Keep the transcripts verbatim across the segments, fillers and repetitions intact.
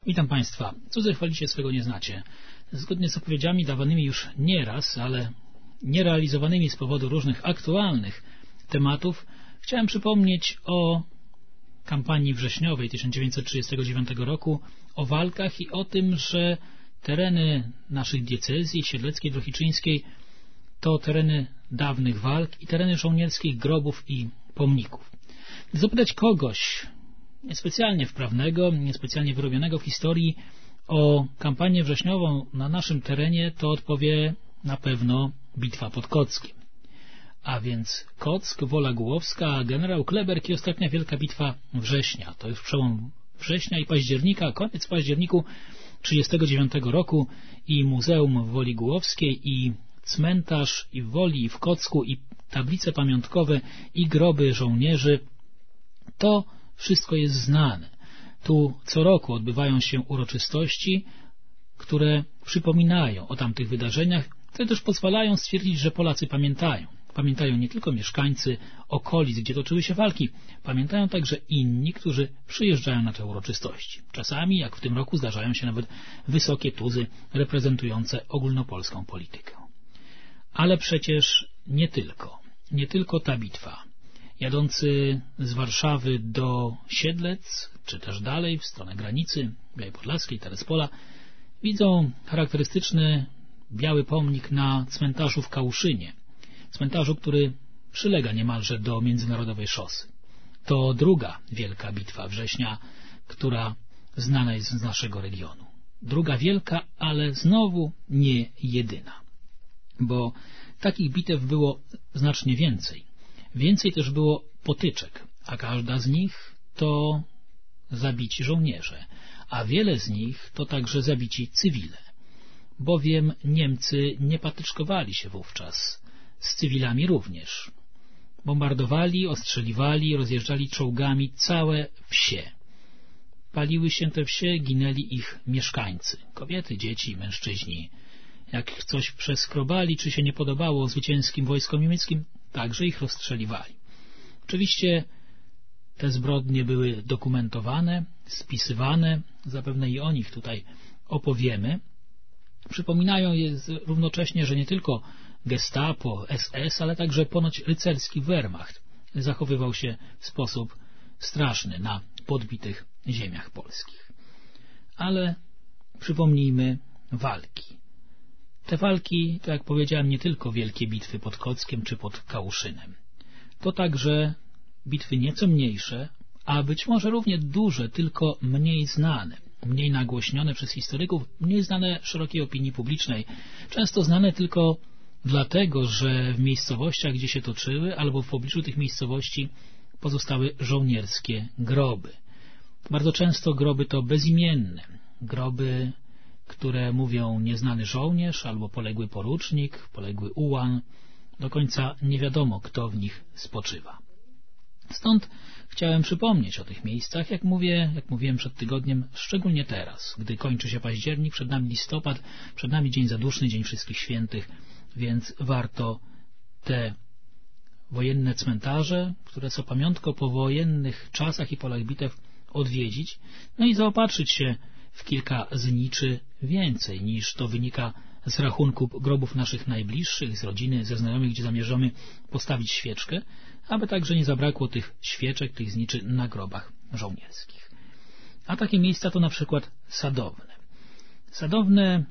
Witam Państwa. Cudze chwalicie, swego nie znacie. Zgodnie z zapowiedziami dawanymi już nieraz, ale nierealizowanymi z powodu różnych aktualnych tematów, chciałem przypomnieć o kampanii wrześniowej tysiąc dziewięćset trzydziestego dziewiątego roku, o walkach i o tym, że tereny naszych diecezji siedleckiej, wrochiczyńskiej to tereny dawnych walk i tereny żołnierskich grobów i pomników. Gdy zapytać kogoś niespecjalnie wprawnego, niespecjalnie wyrobionego w historii o kampanię wrześniową na naszym terenie, to odpowie na pewno bitwa pod Kockiem. A więc Kock, Wola Głowska, generał Kleberg i ostatnia wielka bitwa września. To już przełom września i października, koniec październiku trzydziestego dziewiątego roku i Muzeum Woli Głowskiej i cmentarz i w Woli i w Kocku i tablice pamiątkowe i groby żołnierzy. To wszystko jest znane. Tu co roku odbywają się uroczystości, które przypominają o tamtych wydarzeniach, które też pozwalają stwierdzić, że Polacy pamiętają. Pamiętają nie tylko mieszkańcy okolic, gdzie toczyły się walki, pamiętają także inni, którzy przyjeżdżają na te uroczystości. Czasami, jak w tym roku, zdarzają się nawet wysokie tuzy reprezentujące ogólnopolską politykę. Ale przecież nie tylko. Nie tylko ta bitwa. Jadący z Warszawy do Siedlec, czy też dalej, w stronę granicy Białej Podlaskiej, Terespola, widzą charakterystyczny biały pomnik na cmentarzu w Kałuszynie. Cmentarzu, który przylega niemalże do międzynarodowej szosy. To druga wielka bitwa września, która znana jest z naszego regionu. Druga wielka, ale znowu nie jedyna. Bo takich bitew było znacznie więcej. Więcej też było potyczek, a każda z nich to zabici żołnierze, a wiele z nich to także zabici cywile, bowiem Niemcy nie patyczkowali się wówczas, z cywilami również. Bombardowali, ostrzeliwali, rozjeżdżali czołgami całe wsie. Paliły się te wsie, ginęli ich mieszkańcy, kobiety, dzieci, mężczyźni. Jak coś przeskrobali, czy się nie podobało zwycięskim wojskom niemieckim, także ich rozstrzeliwali. Oczywiście te zbrodnie były dokumentowane, spisywane, zapewne i o nich tutaj opowiemy. Przypominają je równocześnie, że nie tylko Gestapo, S S, ale także ponoć rycerski Wehrmacht zachowywał się w sposób straszny na podbitych ziemiach polskich. Ale przypomnijmy walki. Te walki, to jak powiedziałem, nie tylko wielkie bitwy pod Kockiem czy pod Kałuszynem. To także bitwy nieco mniejsze, a być może równie duże, tylko mniej znane, mniej nagłośnione przez historyków, mniej znane szerokiej opinii publicznej, często znane tylko dlatego, że w miejscowościach, gdzie się toczyły, albo w pobliżu tych miejscowości pozostały żołnierskie groby. Bardzo często groby to bezimienne, groby, które mówią nieznany żołnierz albo poległy porucznik, poległy ułan. Do końca nie wiadomo, kto w nich spoczywa. Stąd chciałem przypomnieć o tych miejscach, jak mówię, jak mówiłem przed tygodniem, szczególnie teraz, gdy kończy się październik, przed nami listopad, przed nami Dzień Zaduszny, Dzień Wszystkich Świętych, więc warto te wojenne cmentarze, które są pamiątką po wojennych czasach i polach bitew, odwiedzić, no i zaopatrzyć się w kilka zniczy więcej niż to wynika z rachunku grobów naszych najbliższych, z rodziny, ze znajomych, gdzie zamierzamy postawić świeczkę, aby także nie zabrakło tych świeczek, tych zniczy na grobach żołnierskich. A takie miejsca to na przykład Sadowne. Sadowne,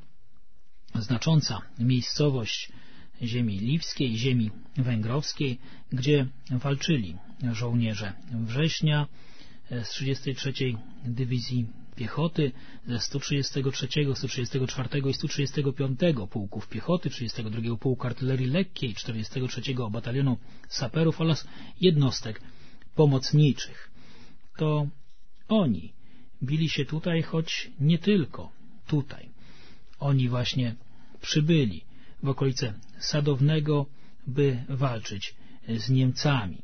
znacząca miejscowość ziemi liwskiej, ziemi węgrowskiej, gdzie walczyli żołnierze września z trzydziestej trzeciej Dywizji Piechoty, ze sto trzydziestego trzeciego, sto trzydziestego czwartego i sto trzydziestego piątego Pułków Piechoty, trzydziestego drugiego Pułku Artylerii Lekkiej, czterdziestego trzeciego Batalionu Saperów oraz jednostek pomocniczych. To oni bili się tutaj, choć nie tylko tutaj. Oni właśnie przybyli w okolice Sadownego, by walczyć z Niemcami.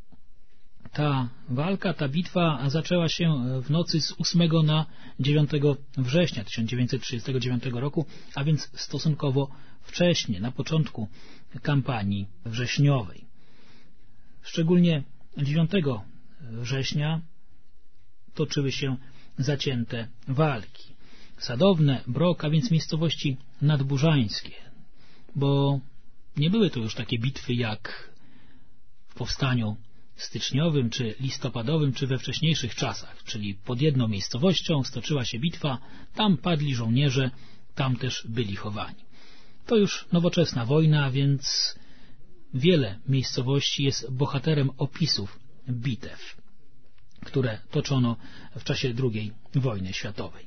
Ta walka, ta bitwa zaczęła się w nocy z ósmego na dziewiątego września tysiąc dziewięćset trzydziestego dziewiątego roku, a więc stosunkowo wcześnie, na początku kampanii wrześniowej. Szczególnie dziewiątego września toczyły się zacięte walki. Sadowne, Brok, a więc miejscowości nadburzańskie, bo nie były to już takie bitwy jak w powstaniu styczniowym, czy listopadowym, czy we wcześniejszych czasach, czyli pod jedną miejscowością stoczyła się bitwa, tam padli żołnierze, tam też byli chowani. To już nowoczesna wojna, więc wiele miejscowości jest bohaterem opisów bitew, które toczono w czasie drugiej wojny światowej.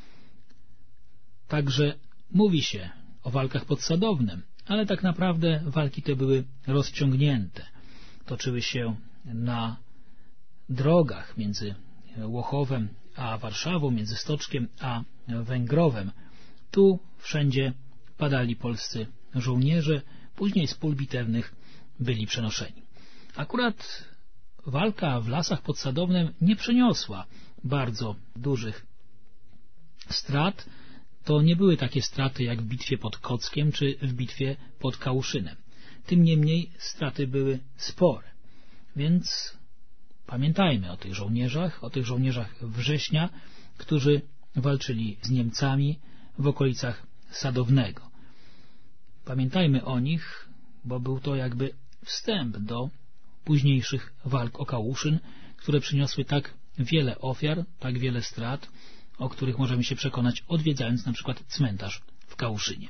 Także mówi się o walkach pod Sadownem, ale tak naprawdę walki te były rozciągnięte. Toczyły się na drogach między Łochowem a Warszawą, między Stoczkiem a Węgrowem. Tu wszędzie padali polscy żołnierze, później z pól bitewnych byli przenoszeni. Akurat walka w lasach pod Sadownem nie przyniosła bardzo dużych strat. To nie były takie straty jak w bitwie pod Kockiem czy w bitwie pod Kałuszynem. Tym niemniej straty były spore. Więc pamiętajmy o tych żołnierzach, o tych żołnierzach września, którzy walczyli z Niemcami w okolicach Sadownego. Pamiętajmy o nich, bo był to jakby wstęp do późniejszych walk o Kałuszyn, które przyniosły tak wiele ofiar, tak wiele strat, o których możemy się przekonać, odwiedzając na przykład cmentarz w Kałuszynie.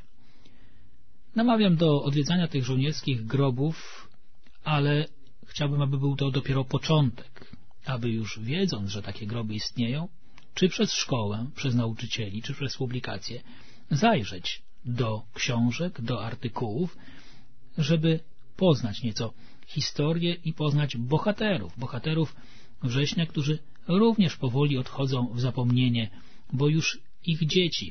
Namawiam do odwiedzania tych żołnierskich grobów, ale chciałbym, aby był to dopiero początek, aby już wiedząc, że takie groby istnieją, czy przez szkołę, przez nauczycieli, czy przez publikacje, zajrzeć do książek, do artykułów, żeby poznać nieco historię i poznać bohaterów, bohaterów września, którzy również powoli odchodzą w zapomnienie, bo już ich dzieci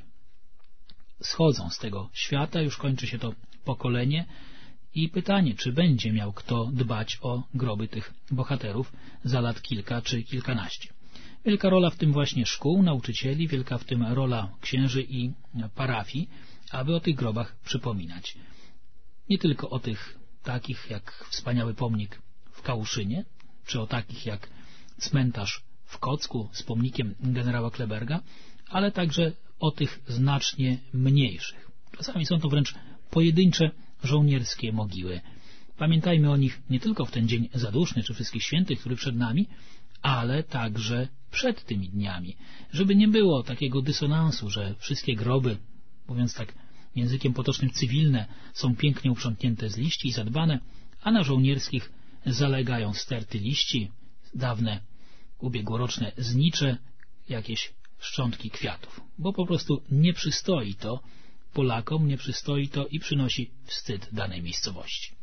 schodzą z tego świata, już kończy się to pokolenie i pytanie, czy będzie miał kto dbać o groby tych bohaterów za lat kilka czy kilkanaście. Wielka rola w tym właśnie szkół, nauczycieli, wielka w tym rola księży i parafii, aby o tych grobach przypominać. Nie tylko o tych takich jak wspaniały pomnik w Kałuszynie, czy o takich jak cmentarz w Kocku z pomnikiem generała Kleberga, ale także o tych znacznie mniejszych. Czasami są to wręcz pojedyncze żołnierskie mogiły. Pamiętajmy o nich nie tylko w ten dzień zaduszny czy Wszystkich Świętych, który przed nami, ale także przed tymi dniami, żeby nie było takiego dysonansu, że wszystkie groby, mówiąc tak językiem potocznym, cywilne, są pięknie uprzątnięte z liści i zadbane, a na żołnierskich zalegają sterty liści, dawne, ubiegłoroczne znicze, jakieś szczątki kwiatów, bo po prostu nie przystoi to Polakom, nie przystoi to i przynosi wstyd danej miejscowości.